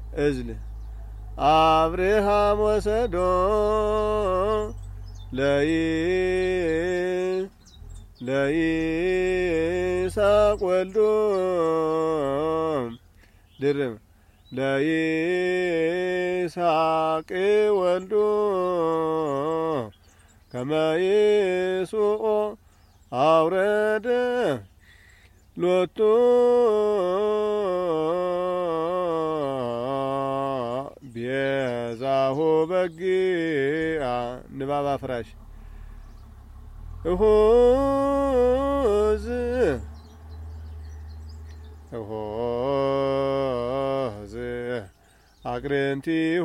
እዝል አብርሃም ወሰዶ ለይስሐቅ ወልዶ ድርብ ለይስሐቅ ወልዶ ከመ ይስኦ አውረደ ሎቱ ቤዛሁ በጊአ ንባብ አፍራሽ እሆዝ አቅርንቲሁ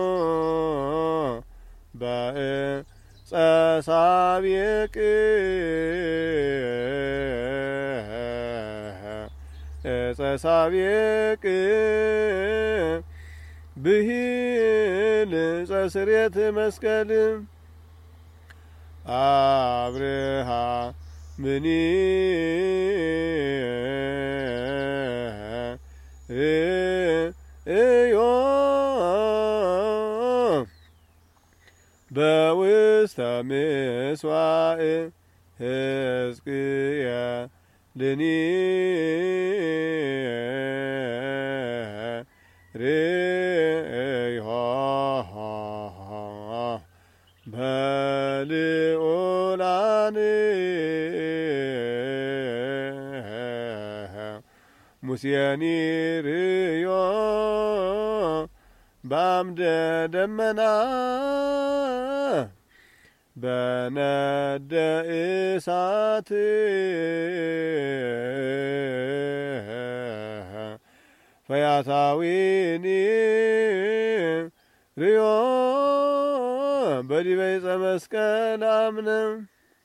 በዕፀ ሳቤቅ ዕፀ ሳቤቅ ብሂል ዕፀ ስሬት መስቀል አብርሃምኒ እዮ በውስተ ምሥዋዕ ሕዝቅኤልኒ ርእዮ በልዑላን ሙሴኒ ርእዮ በአምደ ደመና በነደ እሳት ፈያታዊኒ ርእዮ በዲበ ዕፀ መስቀል አምነ